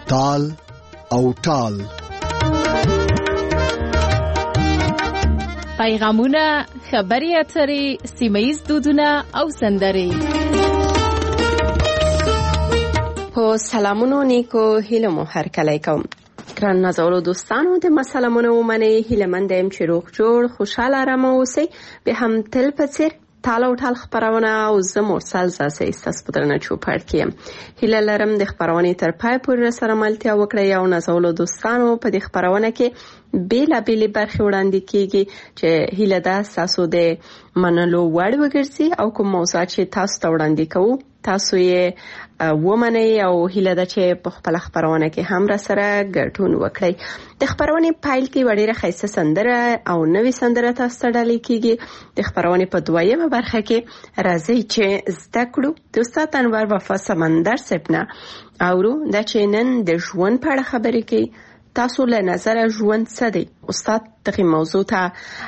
تال او ټال. پیغامونه، خبري اترې، سیمه‌ییز دودونه او سندرې. په سلامونو نیکو هیله مو هرکلی کوم. ګران نازولو دوستانو، د مسلمانو ومنئ، هیله مند یم چې روغ جوړ خوشاله آرام اوسئ. به هم تل په څیر تال او ټال خبرونه او زه مرسل زاسې ستاسو په درنه چوپړ کې یم. هیله لرم د خبرونې تر پای پورې سره ملتیا وکړئ او نازولو دوستانو په دې خبرونه کې بیلابیلې برخې وړاندې کیږي چې هیله ده ستاسو د منلو وړ وګرځي او کوم موضوع چې تاسو ته وړاندې کوو تاسو یې ومنئ او هیله ده چې په خپل خبرونه کې هم را سره ګډون وکړئ. د خبرونې پایل کې وړيره خیسه سندره او نوې سندره تاسو ته ډالۍ کیږي. د خبرونې په دویمه برخه کې راځي چې زده کړو د استاد انور وفا سمندر سپنا اورو د چینن د ژوند په اړه خبرې کوي. تاسو له نظر ژوند څه دی؟ استاد دغه موضوع ته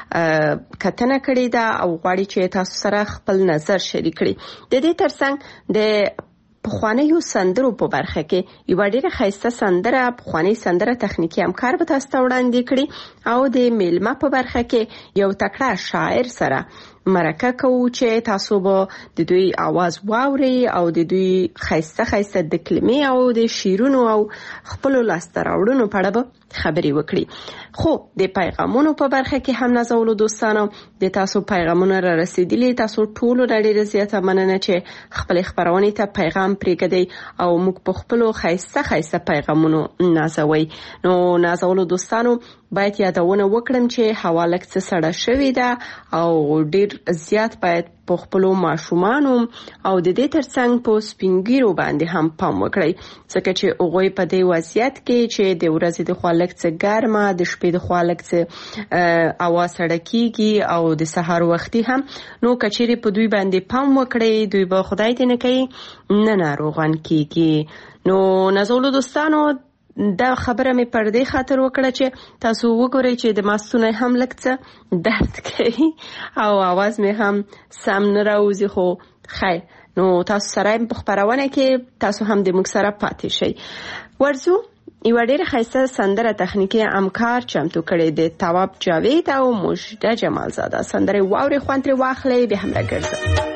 کتنه کړې ده او غواړي چې تاسو سره خپل نظر شریک کړي. د دې ترڅنګ د پخوانیو سندرو په برخه کې یو ډېر ښایسته سندره، پخوانی سندره تخنیکی همکار به تاسو ته وړاندې کړي او د میلمه په برخه کې یو تکړه شاعر سره مرکه کوو چې تاسو به د دوی आवाज واوري او د دوی ښایسته د کلمې او د شعرونو او خپل لاستراوړونو په اړه به خبرې وکړي. خو د پیغامونو په برخه کې هم نازولو دوستانو د تاسو پیغامونه را رسیدلي. تاسو ټولو ډېر زیاته مننه چې خپل خبرونه ته پیغام پرېږدئ او موږ په خپل ښایسته پیغامونو نازوي. نو نازولو دوستانو باید یادونه وکړم چې هوا لږ څه سړه شوې ده او ډېر زیات باید په خپل ماشومانو او د دې ترڅنګ په سپینګیرو باندې هم پام وکړئ ځکه چې هغه په دې وضعیت کې چې د ورځې د خوا لږ څه ګرمه، د شپې د خوا لږ څه هوا سړه کیږي او د سحر وختي هم، نو کچېرې په دوی باندې پام وکړئ، دوی به خدای دې نه کوي نه ناروغان کیږي. نو نازولو دوستانو دا خبره مې پر دې خاطر وکړه چې تاسو وګورئ چې د ماستونه هم لکه درد کوي او आवाज مې هم سم نه راوځي. خو خیر، نو تاسو سره په خبرونه کې تاسو هم د موږ سره پاتې شئ. ورزو یو ډېر ښایسته سندره تخنیکی همکار چمتو کړي د تواب جاوید او مجده جمال زاده. سندره واوري خوند ترې واخلئ، به هم راګرځئ.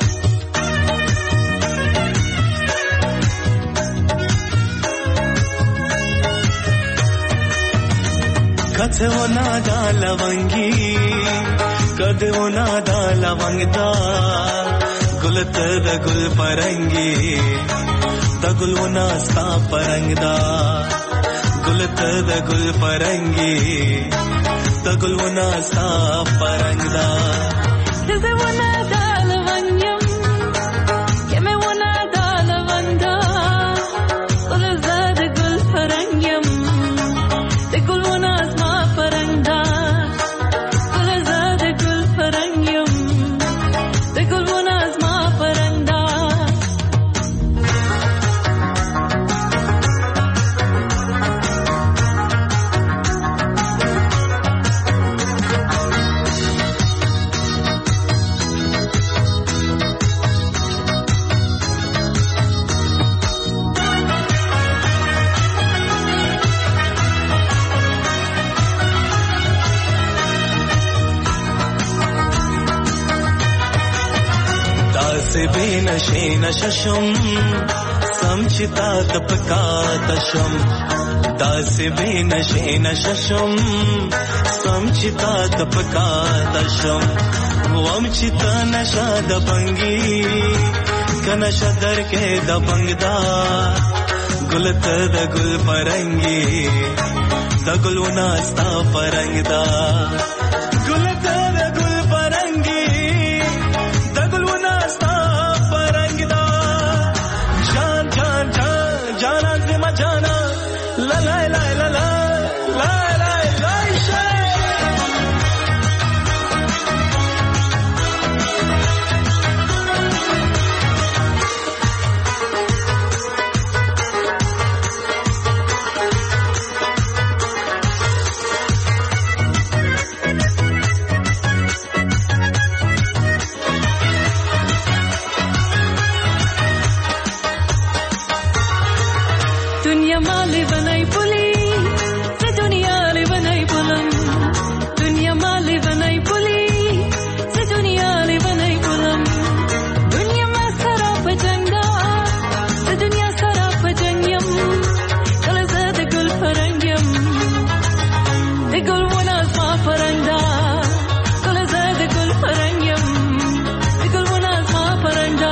कथे वो नादा लवंगी कदे वो नादा लवंगदा गुलत द गुल परंगी द गुल वो नास्ता परंगदा गुलत द गुल परंगी द गुल वो नास्ता परंगदा कदे वो नादा लवंगम के मैं वो नादा लवंदा गुलत द गुल परंगम द गुल वो नशे नशशम समचिता तपका तशम दासे बे नशे नशशम समचिता तपका तशम वमचिता नशा दबंगी कनशा दर के दबंगदा गुलत द गुल परंगी द गुल नास्ता परंगदा गुलत द गुल परंगी द गुल नास्ता जाना ला ला ला ला ला ला ला ला دنیا مالی بنای پولی ز دنیا لی بنای پولم دنیا مالی بنای پولی ز دنیا لی بنای پولم دنیا ما سرا پجنگا ز دنیا سرا پجنگم کل زد گل فرنگم د گل وناز ما فرنگا کل زد گل فرنگم د گل وناز ما فرنگا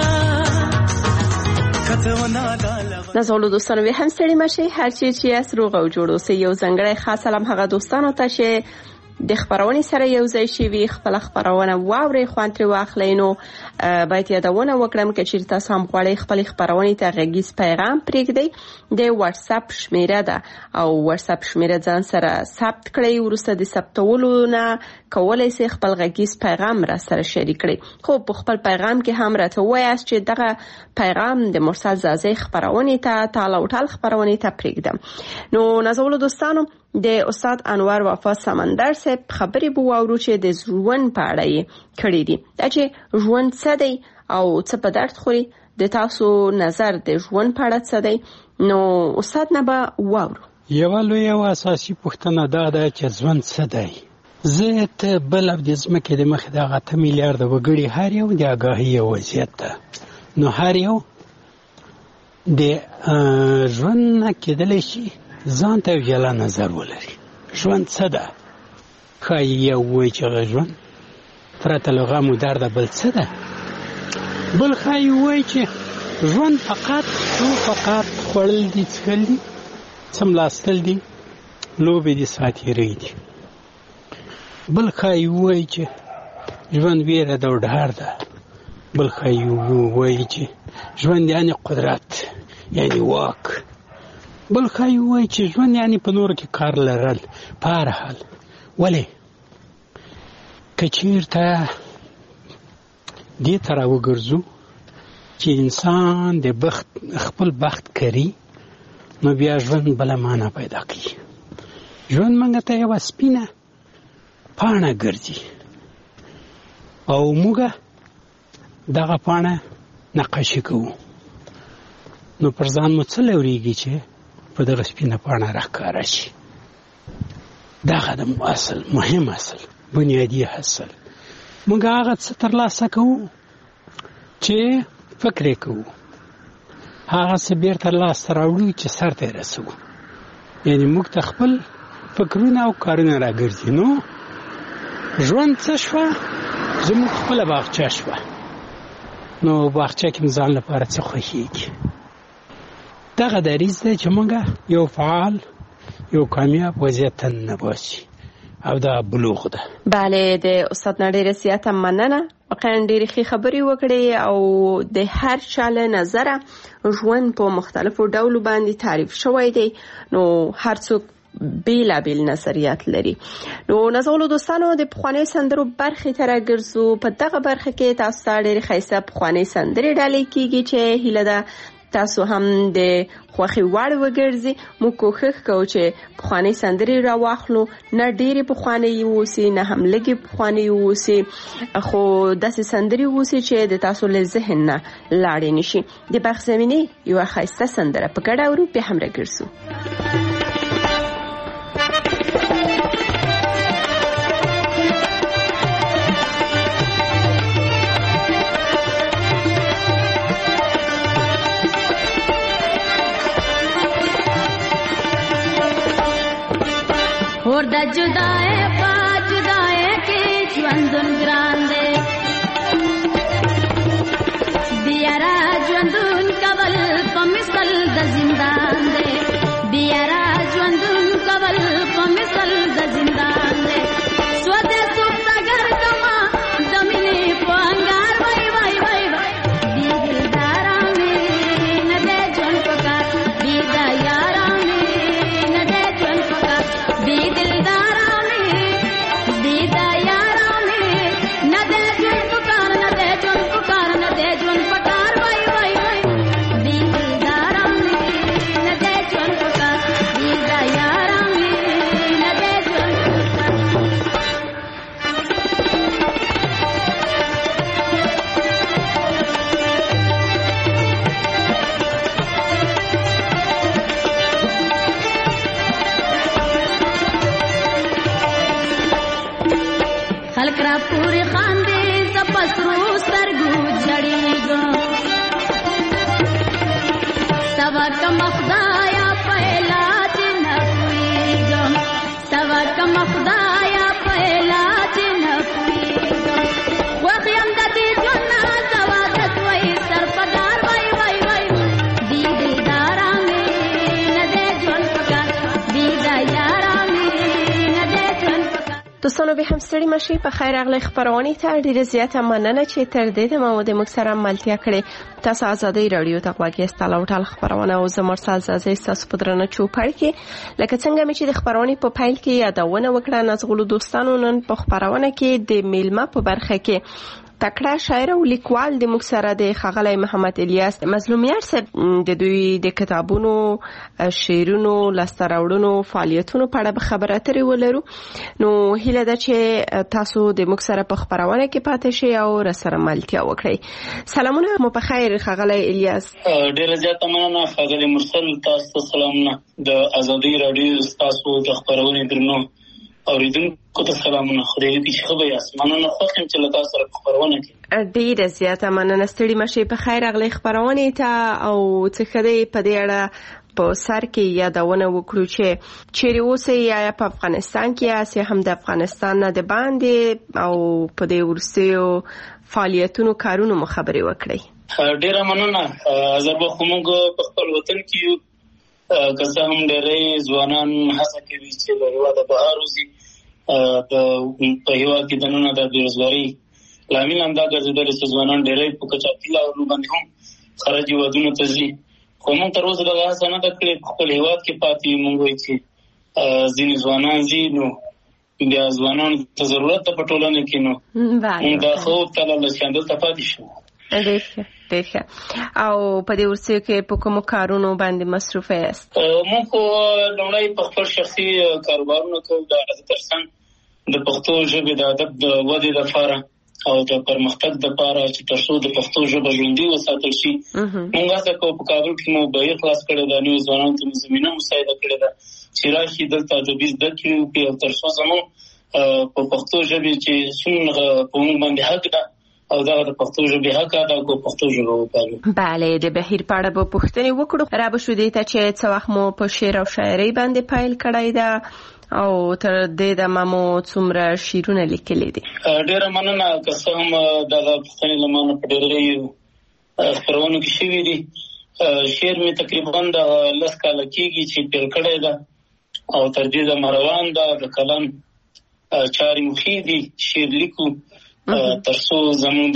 کته ونا نازولو دوستانو به هم ستړي مشي هر چی چې اس روغ او جوړ اوسئ. یو ځانګړی خاص سلام هغه دوستانو ته چې د خبرونې سره یو ځای شي خپل خبرونه واوري خوان تر واخلئ. نو باید یادونه وکړم چې چیرته تاسو هم غواړئ خپل خبرونې ته غږیز پیغام پرېږدئ د واتس اپ شمیره ده او واتس اپ شمیره ځان سره ثبت کړئ. ورسته د ثبتولو نه کولای شئ خپل غږیز پیغام را سره شریک کړئ. خو په خپل پیغام کې هم راته وایاست چې دغه پیغام د مرسل زازی خبرونې ته تعال او ټال خبرونې ته پرېږدم. نو نازولو دوستانو د استاد انور وفا سمندر صاحب خبرې بو واورو چې د ژوند په اړه یې کړې دي. دا چې ژوند څه دی او څه په درد خوري د تاسو نظر د ژوند په اړه څه دی نو استاد نه به واورو. یو لوی او اساسي پوښتنه دا ده چې ژوند څه دی. زه ته بل د ځمکې د مخې د 8 میلیارډ وګړي هر یو د آګاهي وضعیت ده. نو هر یو د ژوند نه کېدلی شي ځان ته جلا نظر ولري. ژوند څه ده؟ ښایي یو وایي چې ژوند پرته له غم و درده بل څه ده؟ بل ښایي وایي چې ژوند فقط خوړل دي، څښل دي، څملاستل دي، لوبې دي، ساتیرۍ دي. بل ښایي وایي چې ژوند ویره ده او ډار ده. بل ښایي وایي چې ژوند یعنی قدرت یعنی واک. بل ښایي وایي چې ژوند یعنی په نورو کې کار لرل. په هر حال ولې که چېرته دې ته راوګرځو چې انسان د خپل بخت کری نو بیا ژوند بله معنا پیدا کوي. ژوند موږ ته یوه سپینه پاڼه ګرځي او موږ دغه پاڼه نقاشي کوو. نو پر ځان مو څه لورېږي چې په دغه سپینه پاڼه راښکاره شي. دغه د اصل مهم اصل بنیادي اصل موږ هغه څه ترلاسه کوو چې فکر یې کوو، هغه څه بیرته لاسته راوړو چې سر ته یې رسوو. یعنې موږ ته خپل فکرونه او کارونه راګرځي. نو ژوند څه شوه؟ زموږ خپله باغچه شوه. نو باغچه کې ځان لپاره څه خوښېږي؟ دغه دریځ دی چې موږ یو فعال یو کامیاب وضعیت ته ننباسي او دا بلوغ ده. بله د استاد نه ډېره زیاته مننه. واقعا ډېرې ښې خبرې وکړې او د هر چا له نظره ژوند په مختلفو ډولو باندې تعریف شوی دی. نو هر څوک بیلابیل نظریات لري. نو نازولو دوستانو د پخوانۍ سندرو برخې ته راګرځو. په دغه برخه کې تاسو ته ډېرې ښایسته پخوانۍ سندرې ډالۍ کیږي چې هیله ده تاسو هم د خوښې وړ وګرځي. موږ کوښښ کوو چې پخوانۍ سندرې راواخلو، نه ډېرې پخوانۍ اوسي نه هم لږې پخوانۍ اوسي، خو داسې سندرې اوسي چې د تاسو له ذهن نه لاړې نشي. د برخ زمینې یوه ښایسته سندره په ګډه اورو، بیا هم راګرځو. اور د جدای پا جدای کې ژوندون ګران دی بیا را ژوندون کول په مثل د زندان دی بیا را ژوندون کول په مثل د زندان دی سوده سوتګر کما دمینه په انګار وای وای وای دی دلدارا مې نه دې ژوند پکار دی دا یارا مې نه دې ژوند پکار دی دلدارا مې خلک را پورې خاندې زه په سرو سترګو ژړېږم سبا کمه خدایا په علاج نه پوهېږم سبا کمه خدایا په علاج نه پوهېږم خوښ یم د دې ژوند نه سوادت وایي سرپدار وای وای وای دې دلداره مې نه دی ژوند پکار دې د یاره مې نه دی ژوند پکار. دوستانو به هم ستړي مشئ، په خیر راغلی خپرونې ته ډېره زیاته مننه چې تر دې دمه مو د موږ سره ملتیا کړې. تاسو ازادۍ راډیو ته غوږ یاست. لاوټال خپرونه او زه مرسل زازۍ ستاسو په درنه چوپړ کې لکه څنګه مې چې د خپرونې په پیل کې یادونه وکړه نازغلو دوستانو نن په خپرونه کې د میلمه په برخه کې تکړه شاعر او لیکوال د موږ سره د ښاغلی محمد الیاس مظلومیار صاحب د دوی د کتابونو شعرونو لاسته راوړنو فعالیتونو په اړه به خبرې اترې ولرو. نو هیله ده چې تاسو د موږ سره په خپرونه کې پاتې شئ او راسره ملتیا وکړئ. سلامونه مو په خیر ښاغلی الیاس. ډېره زیاته مننه ښاغلی مرسل، تاسو ته سلامونه. د ازادۍ راډیو تاسو د خپرونې درنو اوریدونکو ته سلامونه. خدای دې چې ښه به یاست. مننه خوښ یم چې له تاسو سره په خپرونه کې. ډېره زیاته مننه. ستړي مشئ، په خیر راغلی خپرونې ته او څه ښه دی په دې اړه په سر کې یادونه وکړو چې چیرې اوسئ، یا په افغانستان کې یاست یا هم د افغانستان نه د باندې او په دې وروستیو فعالیتونو کارونو مو خبرې وکړئ. ډېره مننه. زه به خو موږ په خپل وطن کې یو که څه هم ډېری ځوانان هڅه کوي چې له هېواده بهر وځي. په هېواد کې دننه د بېروزګارۍ لامل همدا ګرځېدلی چې ځوانان ډېری په کچاپي لارو باندې هم خارج هېوادونو ته ځي. خو موږ تر اوسه دغه هڅه نه ده کړې په خپل هېواد کې پاتې یو. موږ وایو چې ځینې ځوانان ځي نو بیا ځوانانو ته ضرورت ده په ټولنه کې، نو موږ دا خوب تلله چې همدلته پاتې شو. ډېر ښه. او په دې وروستیو کې په کومو کارونو باندې مصروفه یاست؟ موږ خو لومړی په خپل شخصي کاروبارونو کوو. د ترڅنګ د پښتو ژبې د ادب د ودې لپاره او د پرمختګ لپاره چې تر څو د پښتو ژبه ژوندۍ وساتل شي موږ هڅه کوو. په کابل کې مو بهیر خلاص کړی ده، نویو ځوانانو ته مو زمینه مساعده کړې ده چې راشي دلته ادبي زده کړې وکړي او تر څو زموږ په پښتو ژبې چې څومره په موږ باندې حق ده او دا د پښتو ژبې حق ادا کو پښتو ژبه وپالو. بله، د بهیر په اړه به پوښتنې وکړو. را به شو دې ته چې څه وخت مو په شعر او شاعرۍ باندې پیل کړی ده او تر دې دمه مو څومره شعرونه لیکلي دي؟ ډېره مننه. که څه هم دغه پوښتنې له ما نه په ډېرو خپرونو کې شوي دي. شعر مې تقریبا د 10 کاله کېږي چې پیل کړی ده او تر دې دمه روان ده. د قلم چارې مخې دي، شعر لیکو تر څو زموږ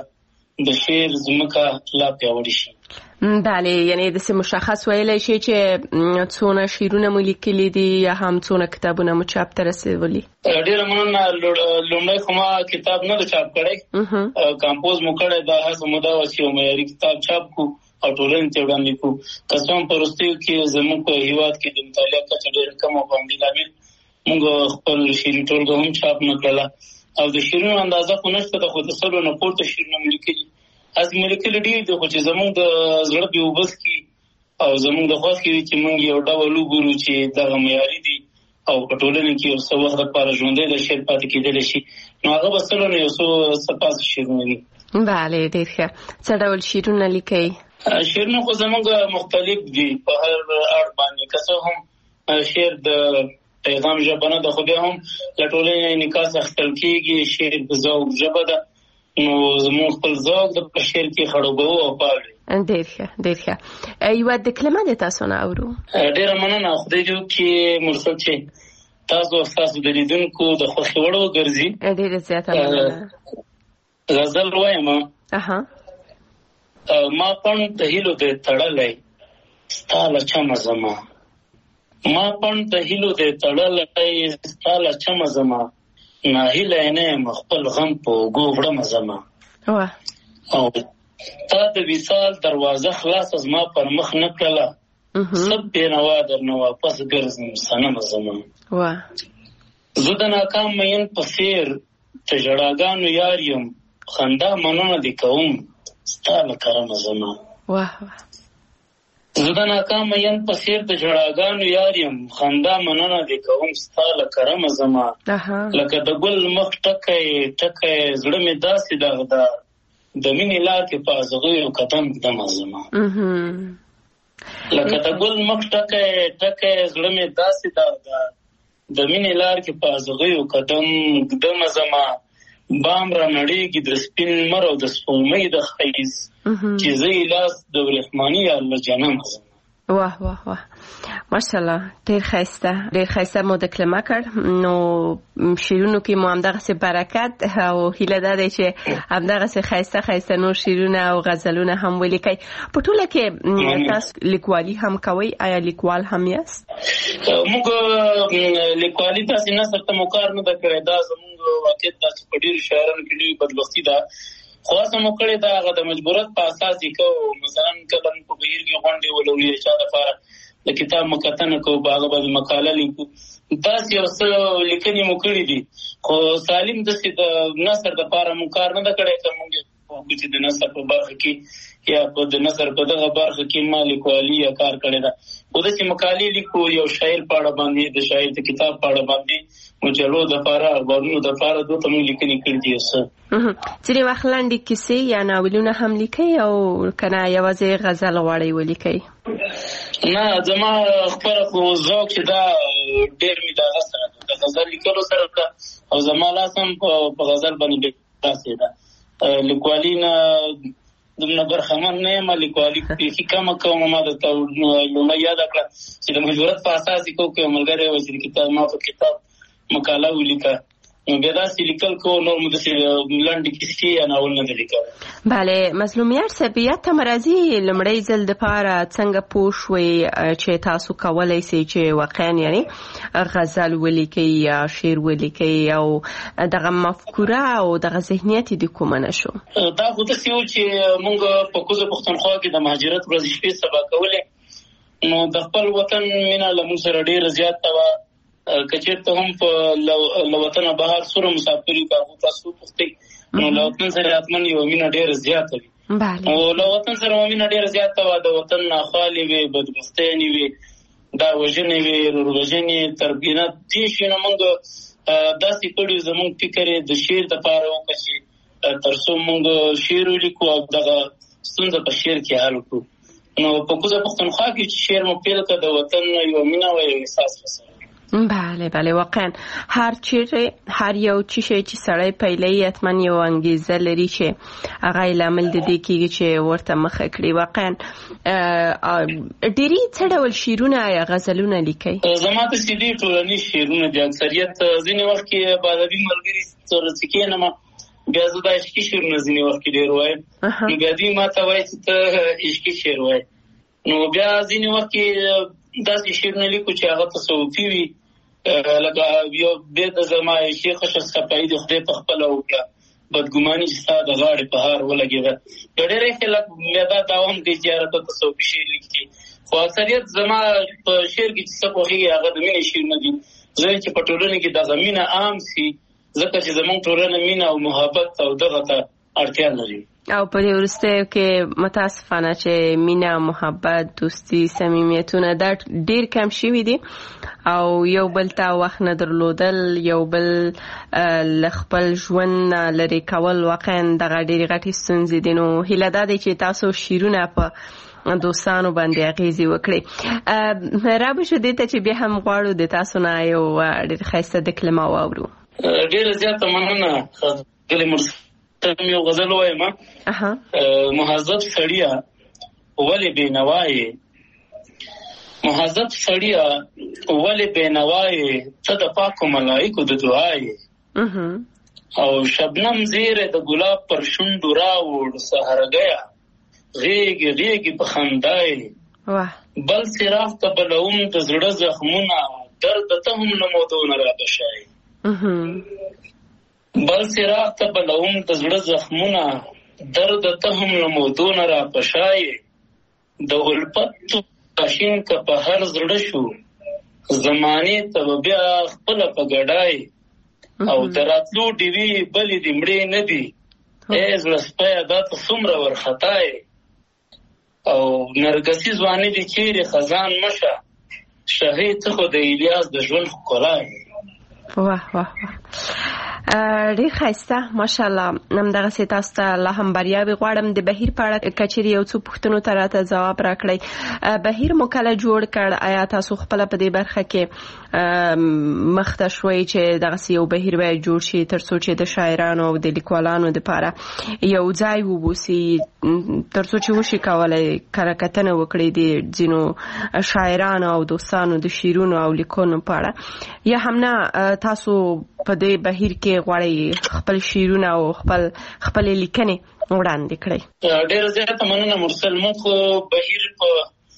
د شعر ځمکه لا پیاوړې شي. بله، یعنی داسې مشخص ویلی شي چې څونه شعرونه مو لیکلي دي یا هم څونه کتابونه مو چاپ ته رسولي؟ ډېره مننه. لومړی خو ما کتاب نه ده چاپ کړی، کمپوز مو کړی. دا هڅه مو دا وه چې یو معیاري کتاب چاپ کړو او ټولنې ته وړاندې کړو. که څه هم په وروستیو کې زموږ په هېواد کې د مطالعه کچه ډېره کمه وه، په همدې لامل موږ خپل شعري ټولګه هم چاپ نه کړله او د شعرونو اندازه خو نشته ده، خو د 100 نه پورته شعرونه مې لیکلي. هسې مې لیکلي ډېر دي، خو چې زموږ د زړه په اوبس کې او زموږ د خوښې وي چې موږ یو ډول وګورو چې دغه معیاري دي او په ټولنه کې یو څه وخت لپاره ژوندی د شعر پاتې کېدلی شي، نو هغه به 100 نه 100 پاسه شعرونه وي. بله، ډېر ښه. څه ډول شعرونه لیکئ؟ شعرونه خو زموږ مختلف دي په هر اړخ باندې. که څه هم شعر د پیغام ژبه نه ده، خو بیا هم له ټولنې انعکاس اخیستل کېږي. شعر د ذوق ژبه ده، نو زموږ خپل ذوق د په شعر کې خړوبوو او پالو. ډېر ښه. یوه دکلمه د تاسو نه اورو. ډېره مننه. خدای دې وکړي مرسل چې تاسو او ستاسو د لیدونکو د خوښې وړ وګرځي. ډېره زیاته مننه. غزل وایم. ما پڼ د هیلو دې تړلی ستا له چمه زما، ما پڼ د هیلو دې تړلی ستا له چمه زما، ناهیلی نه یم خپل غم په اوږو وړمه زما. او تا د وصال دروازه خلاصه زما پر مخ نه کړله، سب بېنوا درنه واپس ګرځم صنمه زما. زه د ناکام مین په څېر د ژړاګانو یار یم، خندا مننه دې کوم ستا له کرمه زما. زه د ناکام ین په څېر د ژړاګانو یار یم، خندا مننه دې کوم ستا له کرمه زما، لکه د ګل مخ ټکی ټکی زړه مې داسې داغدار، د مینې لار کې په ازغیو قدم ږدمه زما، لکه د ګل مخ ټکی ټکی زړه مې داسې داغدار، د مینې لار کې په ازغیو قدم ږدمه زما، بام را نړېږي د سپین لمر او د سپوږمۍ د ښایز، چې زه یې لاس د ورېښماني یار له جنمه زما. واه واه واه، ماشاءالله، ډېر ښایسته مو دکلمه کړ. نو شعرونو کې مو همدغسې برکت او هیله ده دی چې همدغسې ښایسته نور شعرونه او غزلونه هم ولیکئ. په ټوله کې تاسو لیکوالي هم کوئ؟ آیا لیکوال هم یاست؟ موږ لیکوالي داسې نثر ته مو کار نه ده کړی، دا زموږ واقعیت داسې په ډېرو شاعرانو کې ډېرې بدبختي ده، خو هڅه مو کړې ده هغه د مجبورت په اساس یې کوو. مثلا کله مو په بهیر کې غونډې ولولې چا دپاره د کتاب مکتنه کوو، په هغه باندې مقاله لیکو، داسې یو څه لیکنې مو کړي دي، خو سالم داسې د نثر دپاره مو کار نه ده کړی. که مونږ چې د نثر په برخه کې یا د نثر په دغه برخه کې ما لیکوالي یا کار کړی ده، خو داسې مقالې لیکو یو شاعر په اړه باندې، د شاعر د کتاب په اړه باندې، مجلو دپاره، اخبارونو دپاره دوته مونږ لیکنې کړي دي. ځینې وخت لنډې کیسې یا ناولونه هم لیکئ او که نه یوازې غزل غواړئ ولیکئ؟ نه، زما خپله خو ذوق چې دا ډېر مې د هغه سره د غزل لیکلو سره ده، او زما لاس هم په غزل باندې ډېر داسې ده. لیکوالي نه دومره برخمن نه یم، لیکوالي بیخي کمه کوم. ما درته لومړی یاده کړه چې د مجبورت په اساس یې کوو، که یو ملګری وایي چې ما په کتاب مقاله ولیکه، نو بیا داسې لیکل کوو، نور مو داسې لنډې کیسې یا ناول نه ده لیکلی. بله، مظلوم یار صاحب، یاد ته مې راځي لومړی ځل دپاره څنګه پوه شوئ چې تاسو کولی سئ چې واقعا یعنې غزل ولیکئ یا شعر ولیکئ، او دغه مفکوره او دغه ذهنیت یې د کومه نه شو؟ دا خو داسې و چې مونږ په کوزه پښتونخوا کې د مهاجرت ورځې شپې سبا کولې، نو د خپل وطن مینه له مونږ سره ډېره زیاته وه. که چېرته هم په له وطنه بهر څومره مسافر یو، که هغو تاسو وپوښتئ، نو له وطن سره حتما یوه مینه ډېره زیاته وي. او له وطن سره مینه ډېره زیاته وه، د وطن ناخوالې وې، بدبختیانې وې، دا وژنې وې، روروژنې، تربینت، دې شیونه مونږ داسې کړي. زمونږ فکر یې د شعر دپاره وکړه چې تر څو مونږ شعر ولیکو او دغه ستونزه په شعر کې حل کړو. نو په کوزه پښتونخوا کې چې شعر مو پیل کړه، د وطن یوه مینه او یو احساس وسره. بله، واقعا هر یو چیشی چې سړی پیلوي حتما یو انګیزه لري چې هغه یې لامل د دې کېږي چې ورته مخه کړي. واقعا ډېرې څه ډول شعرونه یا غزلونه لیکئ؟ زما داسې ډېر ټولنیز شعرونه دي، اکثریت ځینې وخت کې په ادبي ملګري سره چې کښېنم، بیا زه د عشقي شعرونه ځینې وخت کې ډېر وایم، نو بیا دوی ما ته وایي چې ته عشقي شعر وایې. نو بیا ځینې وخت کې داسې شعرونه لیکو چې هغه تصوفي وي، لکه یو بیت د زما شیخ اشرف صفایي د خدای په خپله وکړه، بدګماني چې ستا د غاړې په هار ولګېده. ډېری خلک بیا دا دعوه هم کوي چې یاره ته تصوفي شعر لیکي، خو اکثریت زما په شعر کې چې څه خوښېږي هغه د مینې شعرونه دي. زه چې په ټولنه کې دغه مینه عام سي، ځکه چې زموږ ټولنه مینه او محبت او دغه ته اړتیا لري. او په دې وروستیو کې متاسفانه چې مینه، محبت، دوستي، صمیمیتونه دا ډېر کم شوي دي، او یو بل ته وخت نه درلودل، یو بل له خپل ژوند نه لرې کول، واقعا دغه ډېرې غټې ستونزې دي. نو هیله دا دی چې تاسو شعرونه په دوستانو باندې اغیزې وکړي. رابو شو دې ته چې بیا هم غواړو د تاسو نه یو ډېر ښایسته دکلمه واورو. ډېره زیاته مننه. یو غزل وایم، مهذب سړیه ولې بېنوا یې، مهذب سړیه ولې بېنوا یې، ته د پاکو ملایکو د دعا یې، او شبنم زیره د ګلاب پر شونډو راوړ، سهرګیه غېږې غېږې په خندا یې، بل څراغ ته بلوم د زړه زخمونه، درد ته هم له مودو نه رابشایي، بل څراغ ته بلوم د زړه زخمونه، درد ته هم له مودو نه راپشایي، د الفت تاشین که په هر زړه شو، زمانې ته به بیا خپله په ګډای، او د راتلو ډیوې بلې د مړې نه دي، ای زړه سپیه دا ته څومره ورخطا یې، او نرګسي ځواني دي چیرې خزان مشه شهید ته خو د الیاس د ژوند ښکلا واه واه ډېر ښایسته ماشاءالله. همدغسې تاسو ته لا هم بریاوې غواړم. د بهیر په اړه که چیرې یو څو پوښتنو ته راته ځواب راکړئ. بهیر مو کله جوړ کړ؟ آیا تاسو خپله په دې برخه کې مخته شوئ چې دغسې یو بهیر باید جوړ شي تر څو چې د شاعرانو او د لیکوالانو دپاره یو ځای وبوسي، تر څو چې وشي کولی کره کتنه وکړي د ځینو شاعرانو او دوستانو د شعرونو او لیکنو په اړه، یا هم نه تاسو په دې بهیر کې غواړئ خپل شعرونه او خپل لیکنې وړاندې کړئ؟ ډېره زیاته مننه مرسل. موږ بهیر په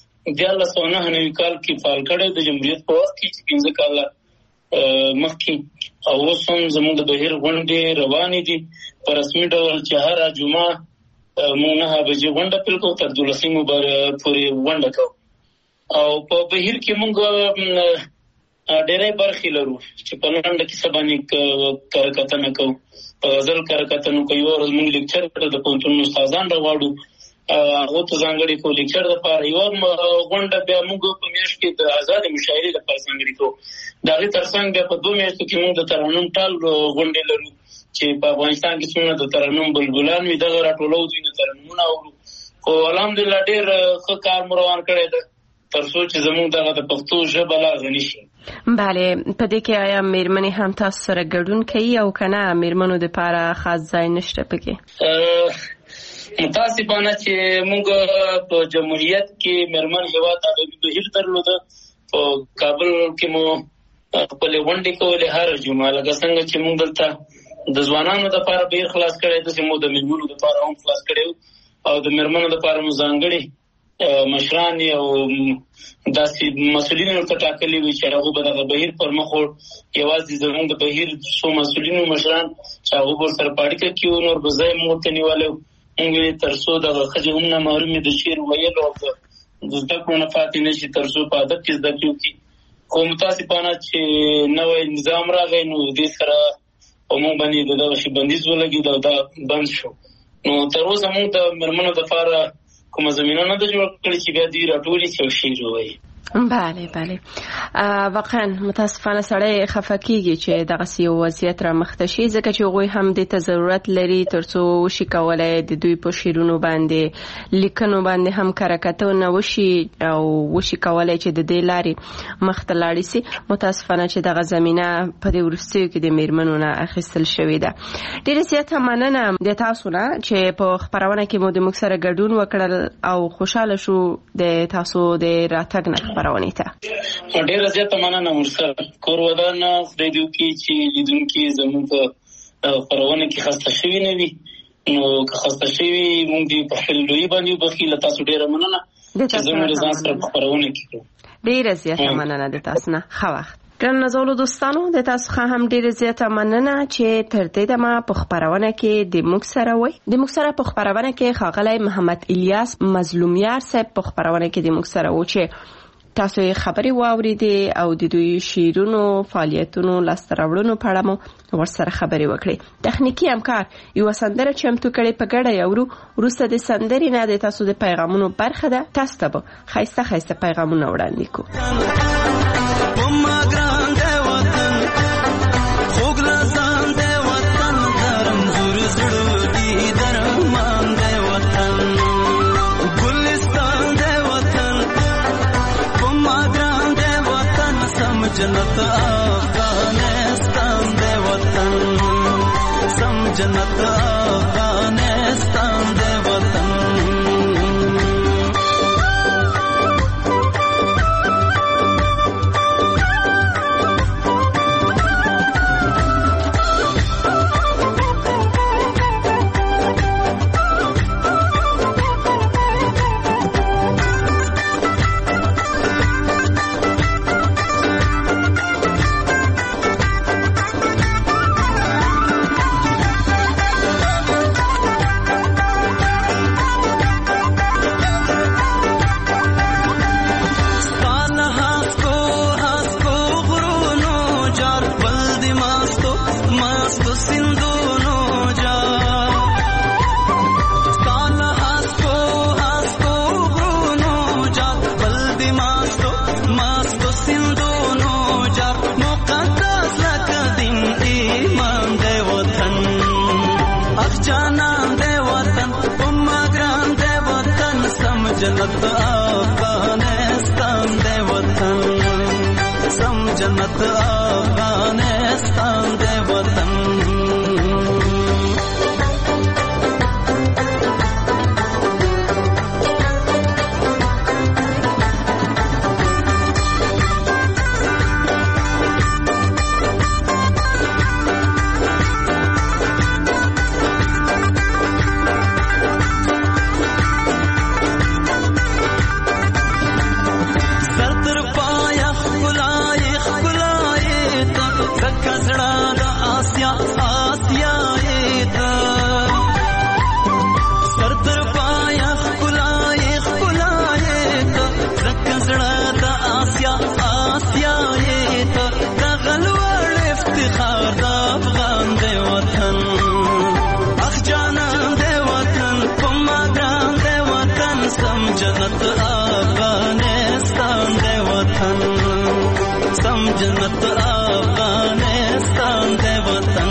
1999 کال کې فعال کړی د جمهوریت په وخت کې 15 کاله مخکې، او اوس هم زموږ د بهیر غونډې روانې دي په رسمي ډول چې هره جمعه موږ 9 بجې غونډه پیل کوو تر 12 پورې غونډه کوو. او په بهیر کې موږ ډېرې برخې لرو چې په لنډه کیسه باندې کره کتنه کوو، په غزل کره کتنه کوو. یوه ورځ موږ لیکچر د پوهنتون استادان راغواړو، هغو ته ځانګړې کوو لیکچر دپاره. یوه غونډه بیا موږ په میاشت کې د ازادې مشاعرې لپاره ځانګړې کوو. د هغې تر څنګ بیا په 2 میاشتو کې موږ د ترنم ټال غونډې لرو چې په افغانستان کې څومره د ترنم بلبلان وي دغه راټولو ځینې ترنمونه اورو. خو الحمدلله ډېر ښه کار مو روان کړی ده تر څو چې زموږ دغه د پښتو ژبه لا غني شي. بله، په دې کې آیا میرمنې هم تاسو سره ګډون کوي او که نه میرمنو دپاره خاص ځای نشته پکې؟ متاسفانه چې موږ په جمهوریت کې میرمن هېواد ادبي بهیر درلوده. په کابل کې مو خپلې غونډې کولې هره جمعه، لکه څنګه چې موږ دلته د ځوانانو دپاره بهیر خلاص کړی، داسې مو د میرمنو دپاره هم خلاص کړی او د میرمنو دپاره مو ځانګړي مشران او داسې مسؤلین ورته ټاکلي وي چې هغوی به دغه بهیر پر مخ وړ. یوازې زموږ د بهیر څو مسؤلینو مشران چې هغوی به ورسره په اړیکه کې وو، نور به ځای مو ورته نیولی و. موږ ویلې تر څو دغه ښځې هم نه محرومې د شعر ویلو او د زده کړو نه پاتې نه شي، تر څو په ادب کې زده کړې وکړي. خو متاسفانه چې نوی نظام راغی نو دې سره په موږ باندې د دغه شي بندیز ولګېد او دا بند شو. نو تر اوسه موږ د مېرمنو دپاره کومه زمینه نه ده جوړ کړې چې بیا دوی راټولي چې یو شعر ووایي. بله بله، واقعا متاسفانه سړی خفه کیږي چې دغسې یو وضعیت را مخته شي، ځکه چې هغوی هم دې ته ضرورت لري تر څو وشي کولی د دوی په شعرونو باندې لیکنو باندې هم کره کتنه وشي او وشي کولی چې د دې لارې مخته لاړې سي. متاسفانه چې دغه زمینه په دې وروستیو کې د میرمنو نه اخیستل شوې ده. ډېره زیاته مننه د تاسو نه چې په خپرونه کې مو د موږ سره ګډون وکړل او خوشحاله شو د تاسو د راتګ نه خپرونې ته. ډېره زیاته مننه مرسل. کور ودان خدای دې وکړي چې لیدونکي زموږ په خپرونه کې خسته شوي نه وي. نو که خسته شوي موږ دې په حلوي باندې وبخښي. له تاسو ډېره مننه چې زموږ ځان سره په خپرونه کې کړو. ډېره زیاته مننه د تاسو نه. ښه وخت. ګران نازولو دوستانو، د تاسو څخه هم ډېره زیاته مننه چې تر دې دمه په خپرونه کې د موږ سره وئ. د موږ سره په خپرونه کې ښاغلی محمد الیاس مظلومیار صاحب په خپرونه کې د موږ سره و چې تاسو یې خبرې واورېدې او د دوی شعرونو، فعالیتونو، لاسته راوړنو په اړه مو ورسره خبرې وکړې. تخنیکي همکار یوه سندره چمتو کړې، په ګډه یې اورو. وروسته د سندرې نه د تاسو د پیغامونو برخه ده. تاسو ته به ښایسته ښایسته پیغامونه وړاندې کړو. جنت افغانستان دے وطن، سم جنت افغانستان دے وطن. जन्नत अफगानिस्तान दे वतन सम जन्नत अफगानिस्तान दे वतन जन्नत अफगानिस्तान दे वतन सम जन्नत अफगानिस्तान दे वतन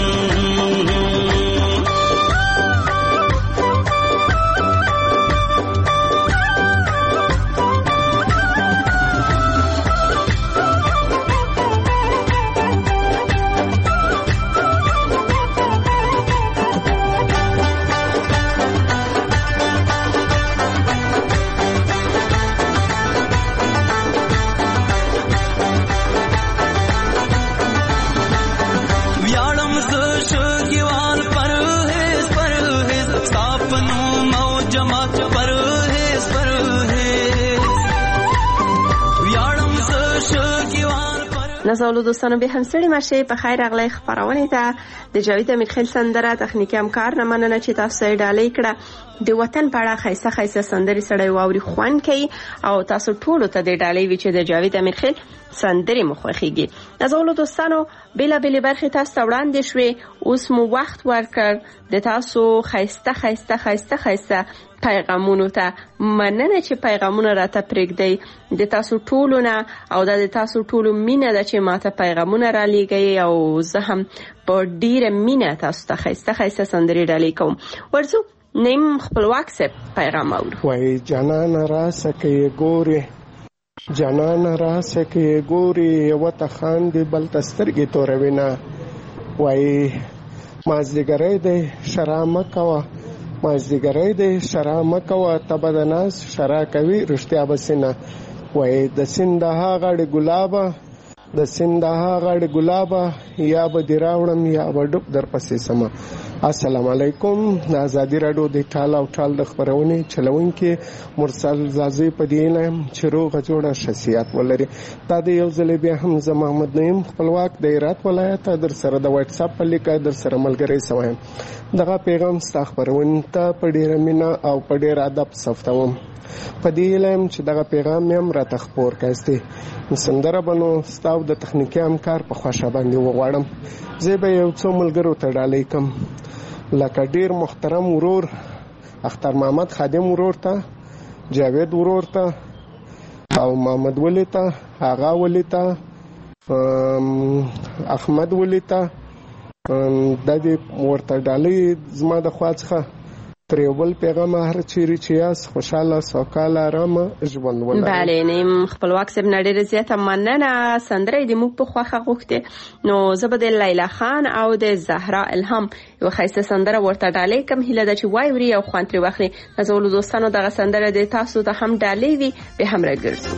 نازولو دوستانو به هم ستړي مشه په خیر راغلی خپرونې ته د جاوید امیرخیل سندره تخنیکي همکار نه مننه چې تاسو یې ډالۍ کړه د وطن په اړه ښایسته ښایسته سندرې سړی واوري خوند کوي او تاسو ټولو ته د ډالۍ وي چې د جاوید امیرخیل سندرې مو خوښیږي نازولو دوستانو بېلابېلې برخې تاسو ته وړاندې شوې اوس مو وخت ورکړ د تاسو ښایسته ښایسته ښایسته ښایسته پیغامونو ته مننه چې پیغامونه راته پرېږدئ د تاسو ټولو نه او د تاسو ټولو مینه ده چې ماته پیغامونه را لیږئ او زه هم په ډیره مینه تاسو ته ښایسته ښایسته سندرې ډالۍ کوم ورځو نیم خپلواک صاحب پیغام اورو وای جانان راسه کې ګوري جانان راسه کې ګوري وته خاندي بل تسترګې توروینه وای مازدیګرې دې شرامه کوا مازدیګرې دې شرامه کوا تبدناس شرا کوي رښتیا بسنه وای د سندها غړ ګلابا د سندها غړ ګلابا یا به دراوړم یا به ډوب در پسې سما السلام علیکم آزادی رادیو د ټال او ټال د خبرونه چلونکي مرسل زازي پدینه چې روغ جوړه شخصیت ولري دا د یو ځل بیا هم زه محمد نعیم خپلواک د هرات ولایت در سره د واتس اپ په لیکه در سره ملګری سوایم دغه پیغام ستاسو خبرونه ته په ډیره مینا او په ډیر ادب صفتوم په دې علم چې دغه پیغام هم را تخپور کاسته سندره بنو ستاو د تخنیکی همکار په خوښه باندې وغواړم زه به یو څو ملګرو ته ډالۍ کوم لکه ډیر محترم ورور اختر محمد خادم ورور ته جاوید ورور ته او محمد ولی ته آغا ولی ته احمد ولی ته د دې ورته ډالۍ زما د خوا څخه تریبل پیغام هر چیرې چې یاس خوشاله سوکاله آرامه ژوند ولرئ بله نیم خپلواک صاحب نه ډېره زیاته مننه سندره یې د موږ په خوښه غوښتې نو زه به د لیلا خان او د زهرا الهام یوه ښایسته سندره ورته ډالۍ کوم هیله ده چې واوري او خوند ترې واخلي نازولو دوستانو دغه سندره د تاسو ته هم ډالۍ وي بیا هم راګرځو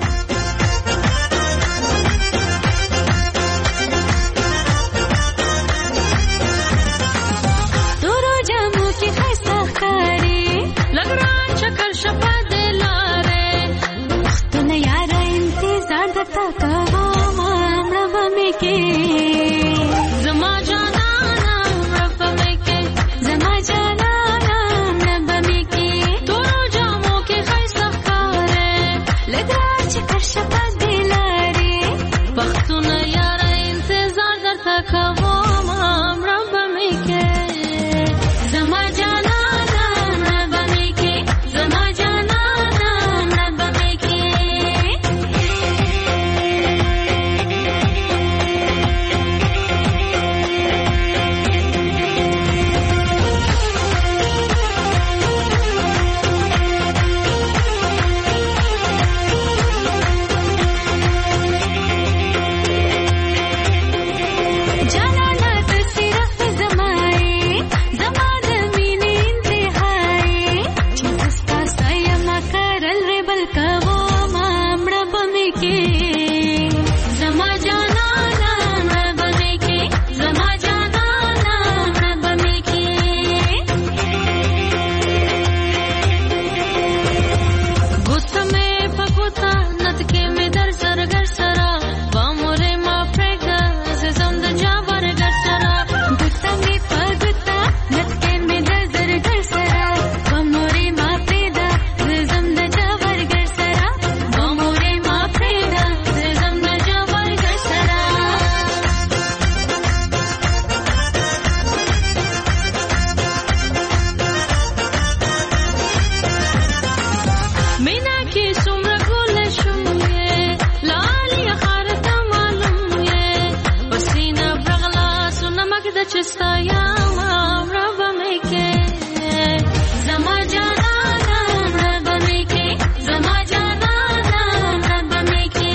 شستایم رب میکه زما جانانم رب میکه زما جانانم رب میکه.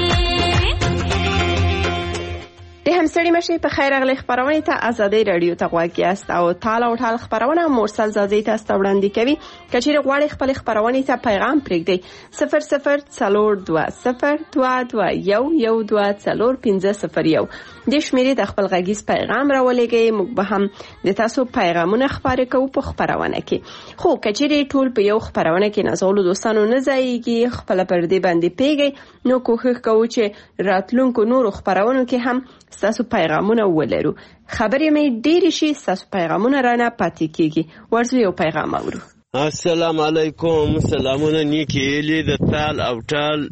د همسړي مشي په خیر اغلی خبرونه ته ازادي رادیو ته غواړي است او تال او ټال خبرونه مرسل زازي ته وړاندې کوي. کچېر غواړي خپل خبرونه ته پیغام پرېږدي 0042221204 د شمیرې د خپل غږیز پیغام راولېږي. موږ به هم د تاسو پیغامونه خبرې کوو په خبرونه کې. خو کچېر ټول په یو خبرونه کې نازولو دوستانو نه ځایږي خپل پر دې باندې پیږي نو کوښښ کوو چې راتلونکو نورو خبرونو کې هم تاسو پیغامونه ولرو. خبرې مې ډېرې شي تاسو پیغامونه رانه پاتې کیږي. ورځو یو پیغام اورو. السلام علیکم. سلامونه نیکی ایلی د تال او ټال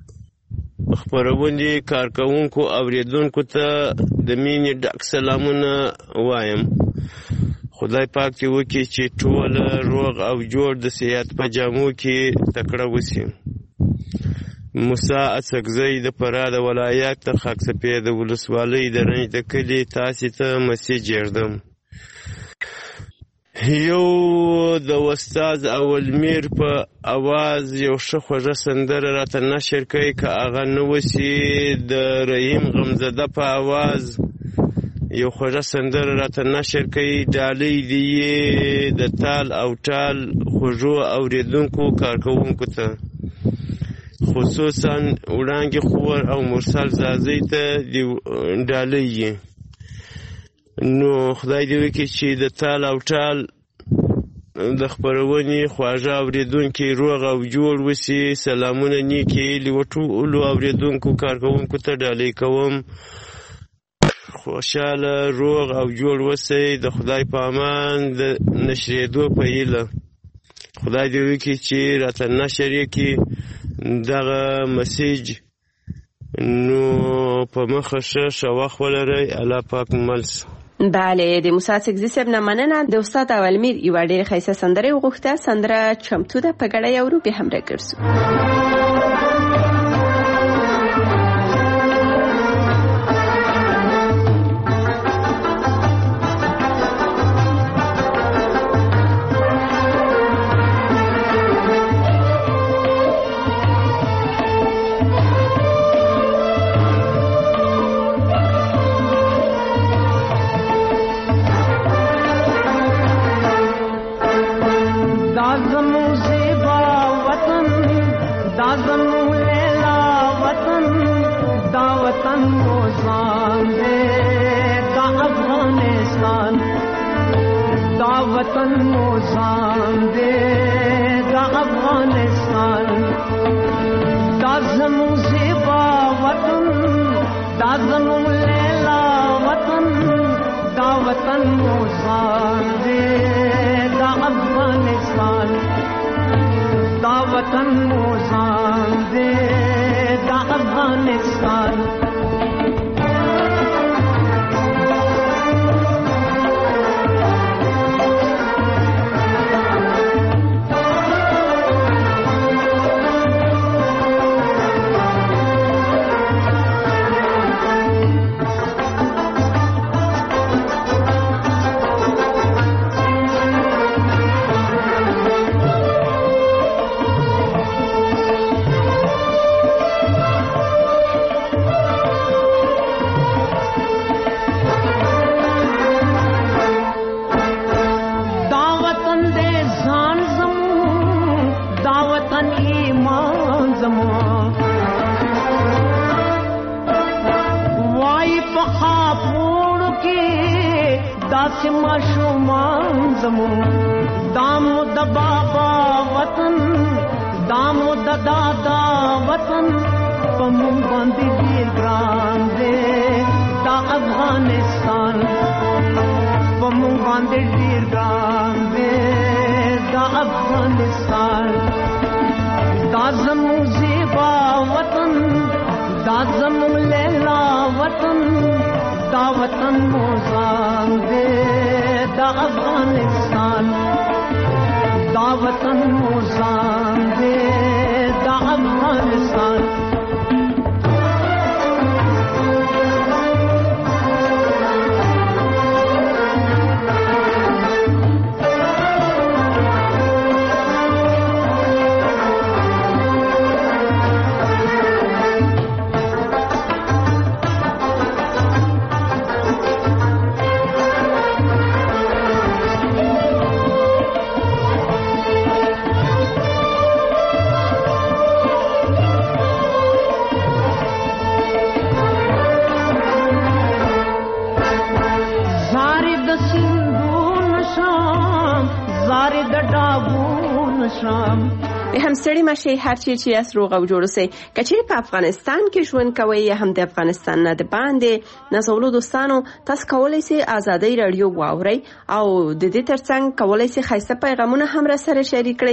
خبرونې کارکونکو اوریدونکو ته د مینې ډک سلامونه وایم. خدای پاک دې وکړي چې ټول روغ او جوړ د صحت په جامو کې تکړه وسي. موسی اڅکزی د فراه د ولایت د خاک سپید د ولسوالۍ د رنج د کلي تاسې ته مسیج یږدم. یو د استاد اولمیر په اواز یو ښه خوږه سندره راته نشر کوي که هغه نه وسي د رحیم غمزده په اواز یو خوږه سندره راته نشر کوي. ډالۍ دې یې د تال او ټال خوږو اوریدونکو کارکوونکو ته خصوصا وړانګې خور او مرسل زازي ته ډالۍ یې. نو خدای دې وکړي چې د تال او ټال د خبرونې خواږه اوریدونکي روغ او جوړ وسي. سلامونه نیکې ایلي و ټولو اوریدونکو کارکوونکو ته ډالۍ کوم. خوشحاله روغ او جوړ وسئ. د خدای په امان د نشرېدو په هیله. خدای دې وکړي چې راته نشر یې کړي دغه مسیج. نو په مخه ښه وخت ولرئ. الله پاک ملس. بله د موسی اڅکزي صاحب نه مننه. د استاد اولمیر یوه ډېره ښایسته سندره وغوښته. سندره چمتو ده په ګډه اورو بیا هم راګرځو. वतन मोजान दे दा अफगानिस्तान दा ज़मू ज़ेबा वतन दा ज़मू लैला वतन दा वतन मोजान दे दा अफगानिस्तान दा वतन मोजान दे दा अफगानिस्तान ستړي مشي هر چیرې چې یاست روغ او جوړ اوسئ. که چیرې په افغانستان کې ژوند کوئ یا هم د افغانستان نه د باندې نازولو دوستانو تاسو کولی شئ ازادۍ راډیو واورئ او د دې ترڅنګ کولی شئ ښایسته پیغامونه هم را سره شریک کړئ.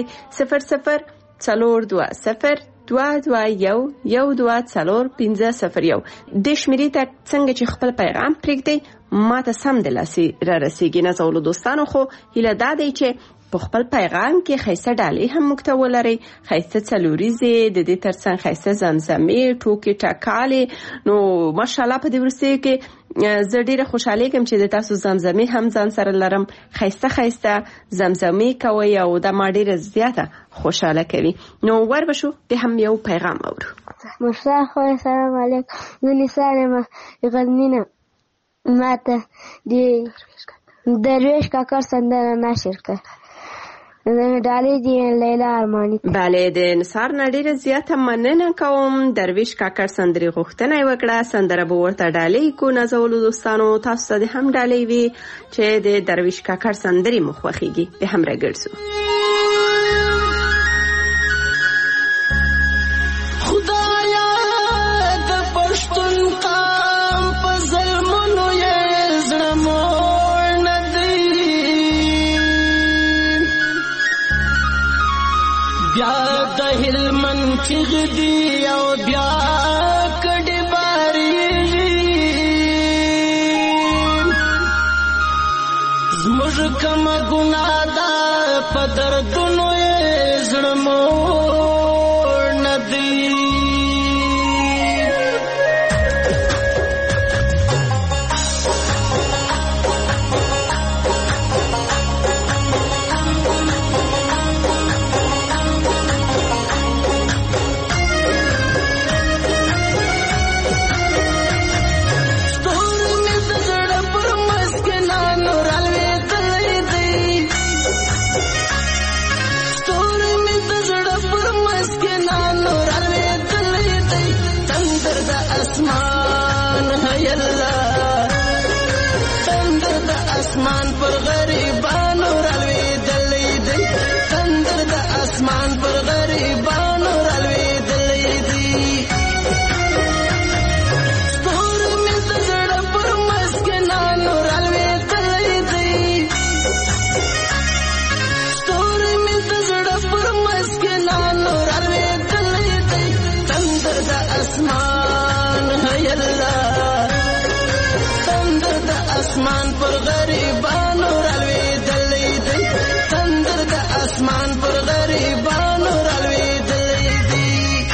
0042221241 د شمیرې ته څنګه چې خپل پیغام پرېږدئ ما ته سم د لاسي را رسیږي. نازولو دوستانو خو هیله دا دی چې په خپل پیغام کې ښایسته ډالۍ هم موږ ته ولرئ، ښایسته څلوریزې، د دې ترڅنګ ښایسته زمزمې، ټوکې ټکالې. نو ماشاءالله په دې وروستیو کې زه ډیره خوشحالیږم چې د تاسو زمزمې هم ځان سره لرم. ښایسته زمزمې کوئ او دا ما ډیره زیاته خوشحاله کوي. نو وربشو به هم یو پیغام اورو. مرسا خواه سلام علیکم. زه نثار غزنینه. ماته د درویش کاکر سندره نشر کړ. ډالۍ دی لیلا ارمانی. بله د نثار نه ډیره زیاته مننه کوم. درویش کاکر سندرې غوښتنه وکړه، سندره به ورته ډالۍ کو. نازولو دوستانو تاسو ته هم ډالۍ وي چې د درویش کاکر سندرې مو خوښیږي به هم راګرځو. خدایا د پښتون قام په ظلمونو یې زړه موړ نه دی، بیا د هلمند چغې دي او بیا کډې بارېږي، زموږ کومه ګناه ده په دردونو یې زړه موړ نه دی. اسمان پر غریبانو رالوېدلی دی، تندر د اسمان پر غریبانو رالوېدلی دی. ستوری مې د زړه پر مسکینانو رالوېدلی دی، ستوری مې د زړه پر مسکینانو رالوېدلی دی، تندر د اسمان هی الله، تندر د اسمان پر غریبانو رالوېدلی دی، تندر د اسمان پر غریبانو رالوېدلی دی.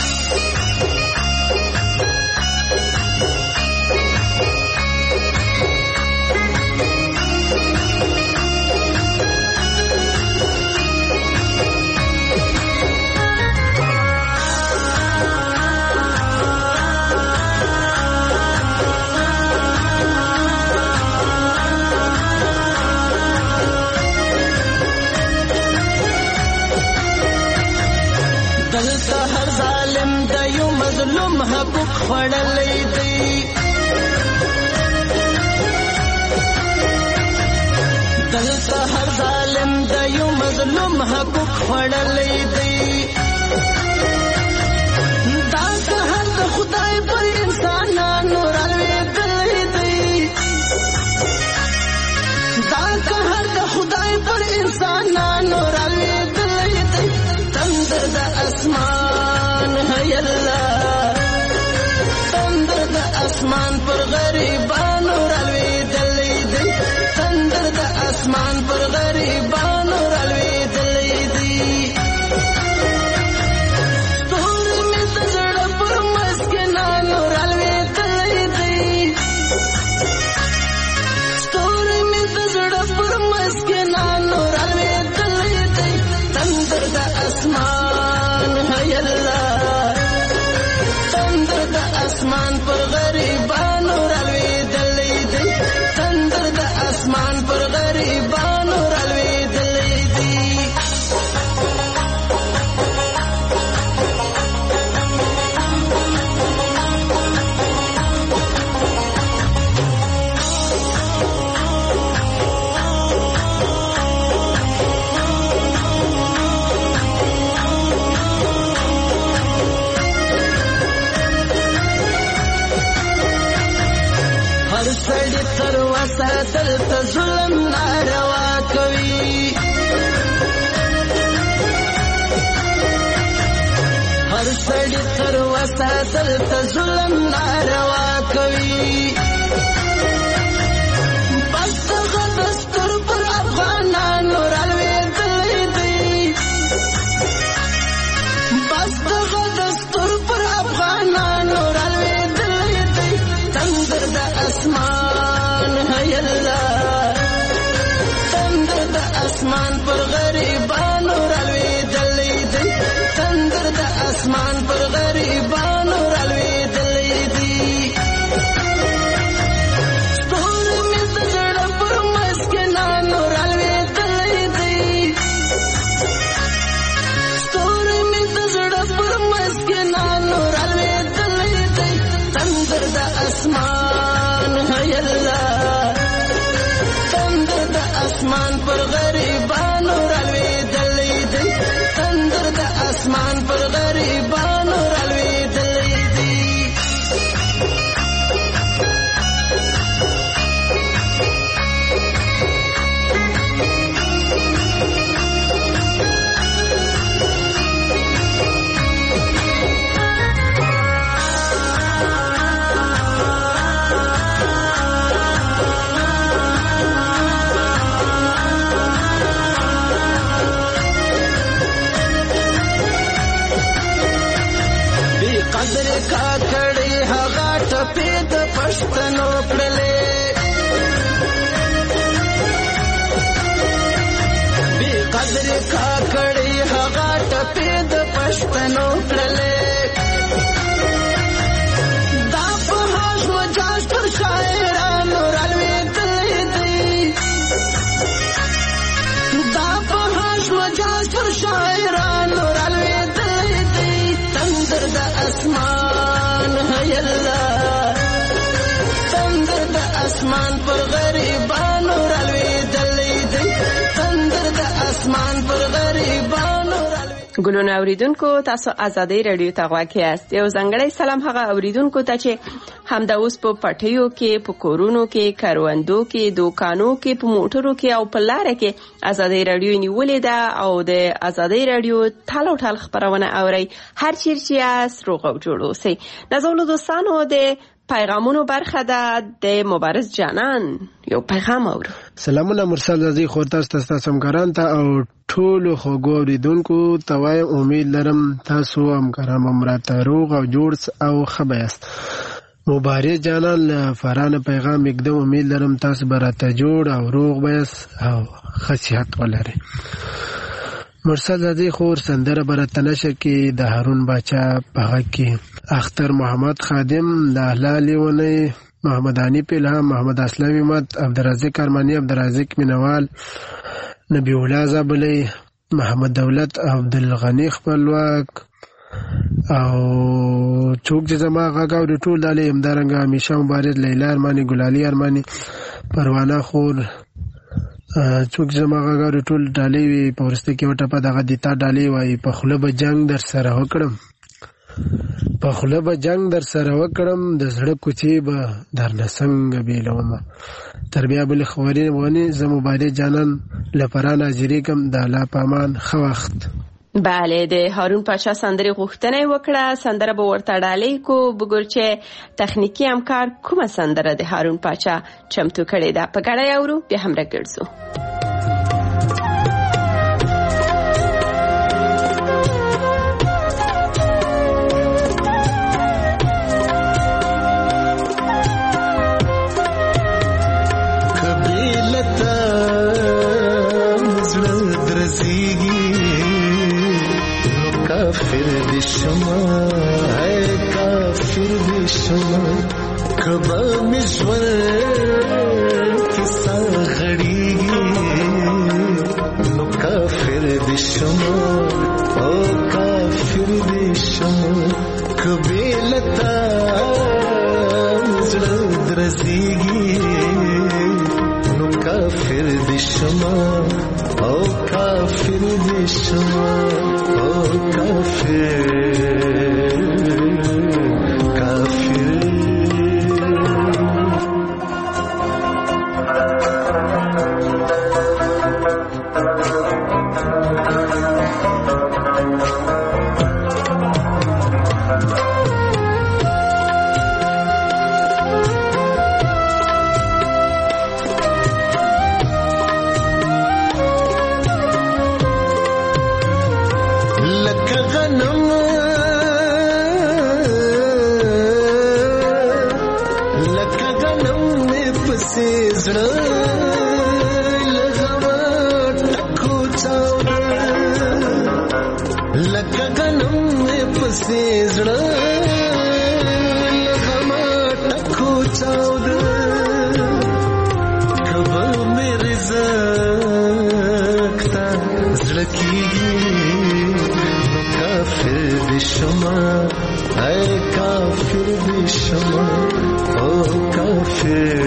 دلته هر ظالم د یو مظلوم حقوق خوړلی دی، دلته هر ظالم د یو مظلوم حقوق خوړلی دی. دا قهر د خدای پر انسانانو رالوېدلی دی، دا قهر د خدای پر انسانانو رالوېدلی دی، تندر د اسمان هی الله، تندر د اسمان پر غریبانو رالوېدلی دی، تندر د اسمان پر غریبانو رالوېدلی دی. ستوری مې د زړه پر مسکینانو رالوېدلی دی، ستوری مې د زړه پر مسکینانو رالوېدلی دی، تندر د اسمان هی الله، تندر د اسمان پر غریبانو رالوېدلی دی، تندر د اسمان پر غریبانو رالوېدلی دی. وساتل ته ظلم ناروا کوي هر سړی تر وساتل ته ظلم ناروا کوي بس دغه دستور پر افغانانو رالوېدلی دی بس دغه دستور پر افغانانو رالوېدلی دی تندر د اسمان هی الله تندر د اسمان پر غریبانو رالوېدلی دی تندر د اسمان پر غریبانو رالوېدلی دی ستوري مې د زړه پر مسکینانو رالوېدلی دی ستوري مې د زړه پر مسکینانو رالوېدلی دی تندر د اسمان هی الله تندر د اسمان پر غریبانو رالوېدلی دی تندر د اسمان پر غریبانو رالوېدلی دی قدر کا کړي هغه ټپې د پښتنو کړلې بې قدر کا کړي هغه ټپې د پښتنو کړلې دا په هاش مجاز پر شاعرانو رالوېدلی دی دا په هاش مجاز پر شاعرانو رالوېدلی دی تندر د اسمان هی الله تندر د اسمان پر غریبانو رالوېدلی دی تندر د اسمان پر غریبانو ګلونه اوریدونکو تاسو ازادي رادیو ته غواړئ یاست یو ځانګړی سلام هغه اوریدونکو ته چې همدا اوس په پټیو کې په کورونو کې کاروندو کې دوکانو کې په موټرو کې او په لاره کې ازادي رادیو نیولې ده او د ازادي رادیو ټالو ټال خبرونه اوري هر چیرې یاست روغ او جوړ اوسئ نازولو دوستانو د پیغامونو برخه ده د مبارز جانان یو پیغام اورو سلامونه مرسل زادی خورتا تاسو همکاران ته او ټول خوږو اوریدونکو ته وایم امید لرم تاسو همکاران مراته روغ او جوړ او ښه یاست مبارز جانان له فرانه پیغام یکدم امید لرم تاسو براته جوړ او روغ یاست او ښه صحت ولرئ مرسل زادی خور سندره برته نشه کې د هارون باچا په غږ کې اختر محمد خادم د اهلالي ونی محمد انی پیلهام محمد اسلامي مت عبدالرزاق ارمانی عبدالرزاق مینوال نبی الله زابلی محمد دولت عبدالغنی خپلواک او چوک چې زما غږ او ټول دالې همدارنګه همیشه مبارز لیلا ارمانی ګلالي ارمانی پروانه خور چوک زما غاګر ټول ډالې وي په ورسته کې وټه په دغه دیتا ډالې وای په خوله به جنگ در سره وکړم په خوله به جنگ در سره وکړم د زړه کوڅې به درنه څنګه بیلوم تر بیا بل خبرې ونی زه مبارک جانان لپاره ناظری کوم د الله پامان خو وخت بله د هارون پاشا سندره غوښتنه وکړه سندره به ورته ډالۍ کو بګور چې تخنیکی همکار کومه سندره د هارون پاشا چمتو کړي ده په ګړی اورو بیا هم راګرځو زړه لغما ټکو چاوده لکه غنم مې پسې زړه لغما ټکو چاوده کبه مې رزق تا زړه کېږي نو کافر دې شمه ای کافر دې شمه او کافر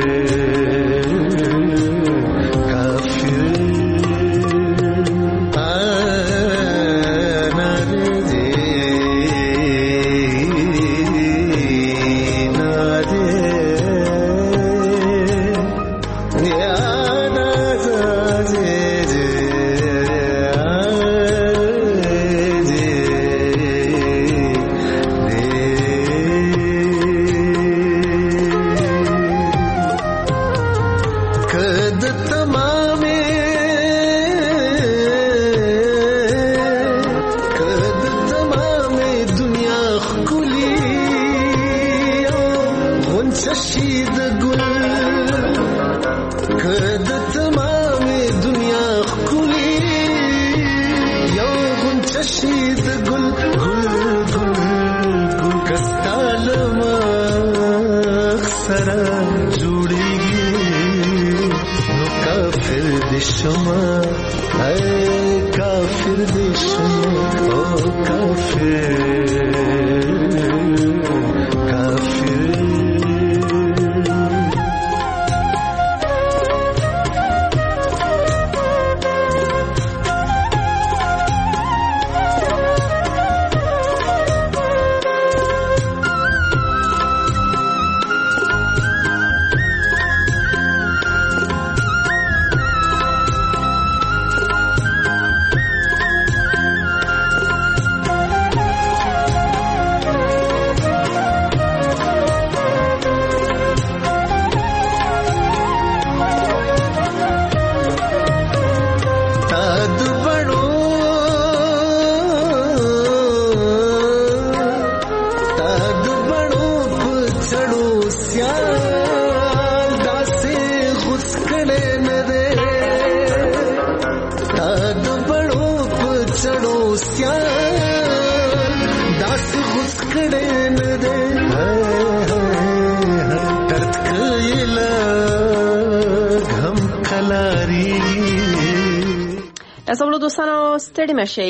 تاسو له دوستانو ستړي مشئ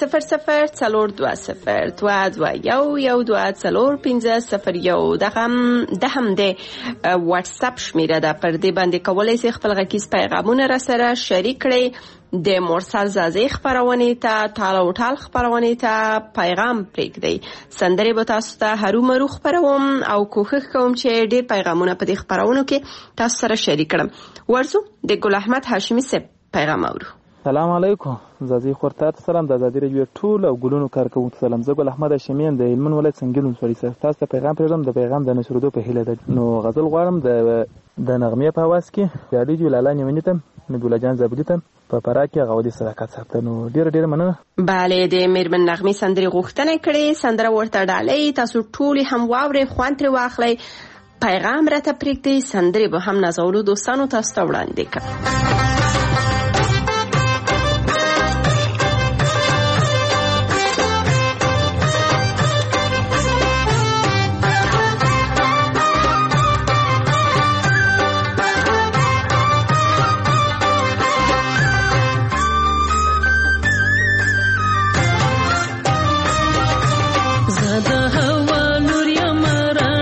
0020221201 د هم د واتس اپ شمیره ده پر دې باندې کولای شئ خپل غږیز پیغامونه را سره شریک کړئ د مرسل زازي خبرونه ته تالو ټال خبرونه ته پیغام پرېږدئ سندري به تاسو ته هرو مرو خبروم او کوښښ کوم چې ډېر پیغامونه په دې خبرونو کې تاسو سره شریک کړم ورسو د ګل احمد هاشمي سپ پیغام اورو سلام علیکم زازي خورتات سلام د زادي رادیو ټول او ګلونو کارکونکو سلام زه ګل احمد هاشمي د هلمند ولایت سنگیلون سوري سره تاسو ته پیغام پرېږدم د پیغام د نشرودو په هیله ده نو غزل غواړم د نغمې په आवाज کې یادې جلاله نیونیتم نبولا جان زابلیتم په پراکه غوډي صداقت ساتنه نو ډیر مننه bale د میرمن نغمې سندري غوښتنه کړې سندره ورته ډالۍ تاسو ټول هم واوري خوان تر واخلي پیغام راته پرېږدي سندري به هم نازولو دوستانو تاسو ته وړاندې کړم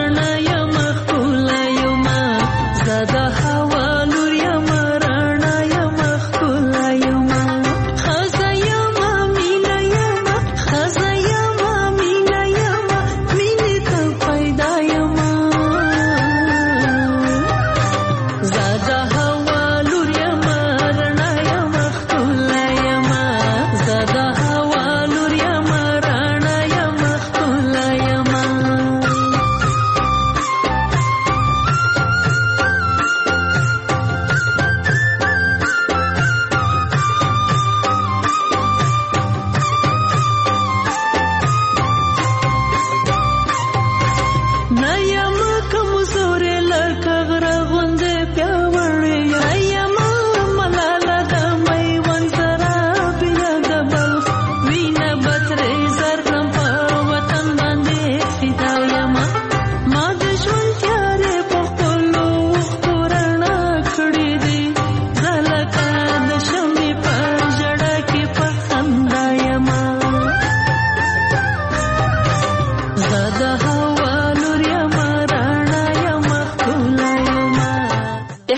زده هوا نور یا مرنا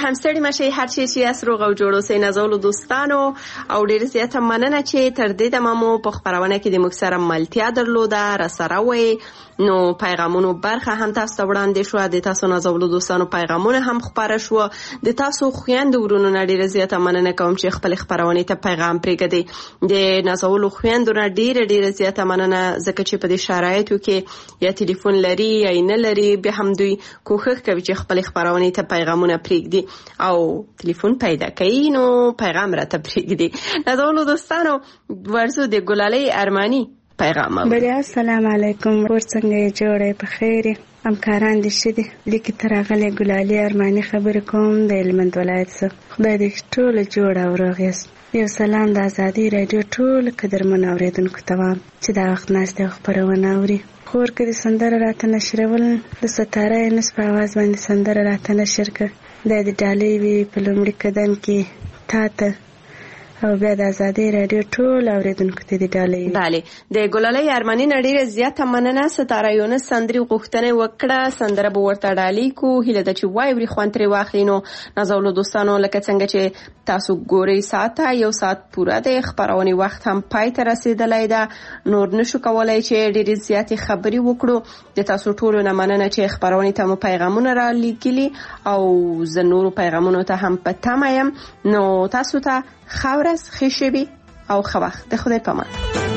هم ستړي مشي هر شي چې اسروغ او جوړو سي نازولو دوستانو او ډیر زیاته مننه چې تر دې د مامو په خبرونه کې د موږ سره ملتیا درلوده را سره وي نو پیغامونو برخه هم تاسو ته وړاندې شو د تاسو نازولو دوستانو پیغامونه هم خبره شو د تاسو خويند ورونو نه ډیر زیاته مننه کوم چې خپل خبرونه ته پیغام پرېږدي د نازولو خويندو نه ډیر زیاته مننه ځکه چې په دې شرایطو کې یا ټلیفون لري یا نه لري به هم دوی کوښښ کوي چې خپل خبرونه ته پیغامونه پرېږدي او ټلیفون پیدا کوي نو پیغام راته پرېږدي نازولو دوستانو ورزو د ګلالۍ ارمانی پیغام بلیا السلام علیکم ورڅنګه جوړه په خیر همکاران دي شه لیکي ترغله ګلالۍ ارمانی خبر کوم د هلمند ولایت څخه خدای دې ټول جوړ او روغ یو سلام د ازادي رادیو ټول قدرمن اوریدونکو ته وایم چې دا وخت ناشته خبرونه اوري خور کې سندره راته نشرول د ستاره نس په आवाज باندې سندره راته نشر کړ د ډالۍ وی په لومړي قدم کې تاته او بیا د ازادي رادیو ټول اوریدونکو ته دی ډالۍ bale د ګلالۍ ارمانی نړۍ زیاته مننه ستاره یونس سندري غوښتنه وکړه سندره به ورته ډالۍ کو هله د چ وای وري خوانتري واخلینو نازولو دوستانو لکه څنګه چې تاسو ګوري ساعته یو ساعت پوره د خبرونې وخت هم پای ته رسیدلای دا نور نشو کولای چې ډېر زیاتې خبري وکړو د تاسو ټولو نه مننه چې خبرونې ته مو پیغامونه را لیکلي او زه نورو پیغامونو ته هم پته یم نو تاسو ته خورس خشبی او خوخ د خدای پامان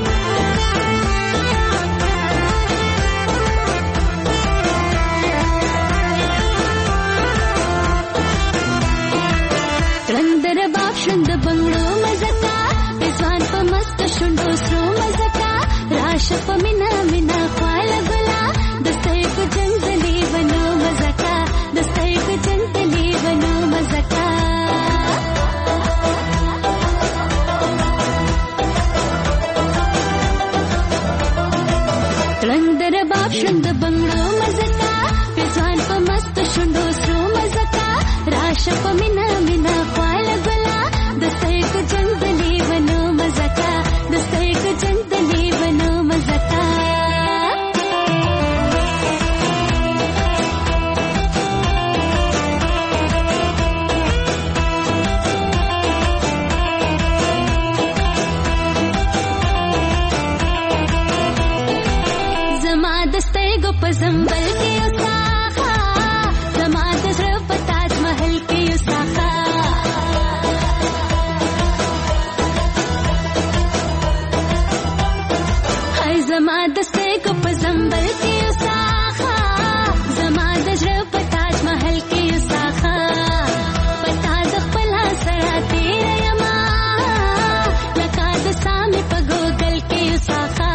رندر باغ شند بنگلو مزکا ځوان په مست شوندو سرو مزکا راشه په مینا مینا خواله ګلا دستای په جنگلی ونو مزکا دستای په جنگلی ونو مزکا رندر باغ شند بنگلو مزکا ځوان په مست شوندو سرو مزکا راشه په مینا مینا خواله ګلا دستای په جنگلی ونو مزکا دستای په جنگلی ونو مزکا زما دستای ګو په زنبل کې اوساخا زما د زړه په تاج محل کې اوساخا هاي زما دستای ګو په زنبل کې اوساخا زما د زړه په تاج محل کې اوساخا پتا د خپل سره تیر یما لکه د سامي په ګوګل کې اوساخا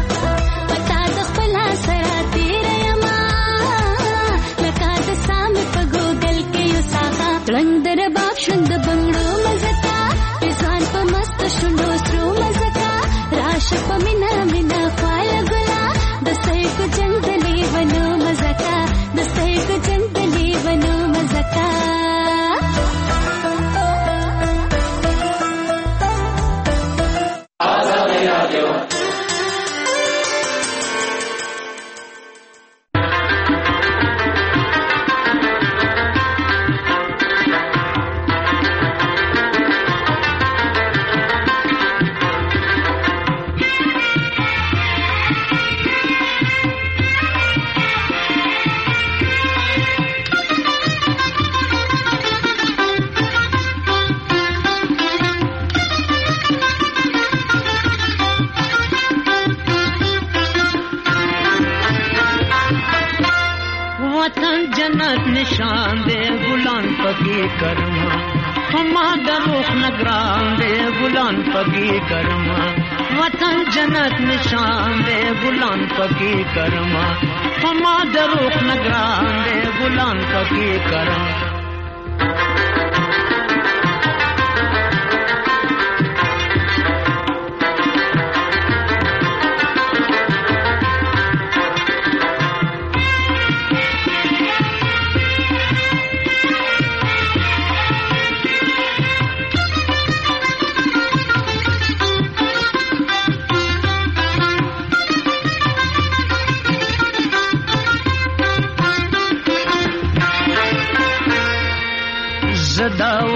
رندر باغ شند بنگلو مزکا ځوان په مست شوندو سرو مزکا راشه په مینا مینا خواله ګلا دستای په جنگلی ونو مزکا دستای په جنگلی ونو مزکا वतन जन्नत निशान दे गुलाम पकी करमा हमा दरुख नगरान दे गुलाम पकी करमा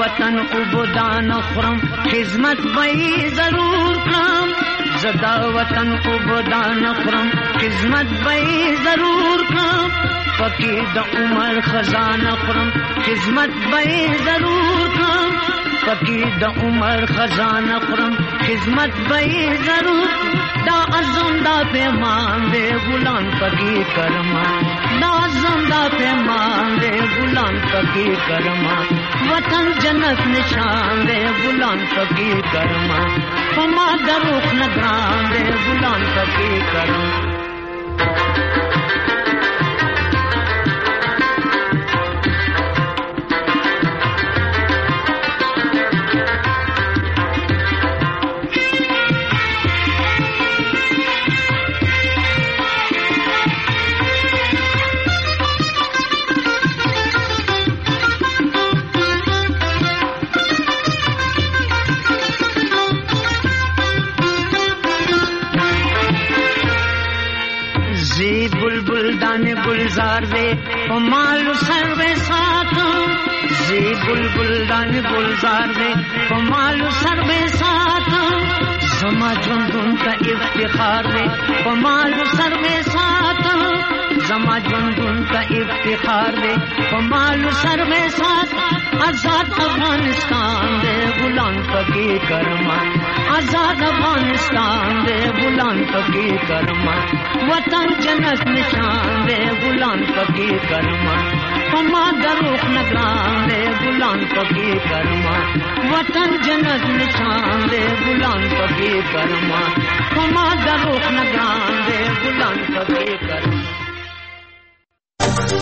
وطن عبودان خورم خدمت به ضرور کړم زدا وطن عبودان خورم خدمت به ضرور کړم پکې د عمر خزانه خورم خدمت به ضرور کړم پکې د عمر خزانه خورم خدمت به ضرور دا عزم دا پیمان دے غلام پکی کرما دا عزم دا پیمان دے غلام پکی کرما وطن جنت نشان دے غلام پکی کرما فما دروخ نگران دے غلام پکی کرما गुलजार दे मालू सर्वे साथ जी बुलबुल दान गुलजार दे मालू सर्वे साथ समाज का इफ्तिखार दे मालू सर्वे साथ समाज का इफ्तिखार दे मालू सर्वे साथ आजाद अफगानिस्तान दे गुलाम पकी करमा आजाद अफगानिस्तान दे गुलाम पकी करमा वतन जन्नत निशान दे गुलाम पकी करमा फमा दरुख नगरान दे गुलाम पकी करमा वतन जन्नत निशान दे गुलाम पकी करमा फमा दरुख नगरान दे गुलाम पकी करमा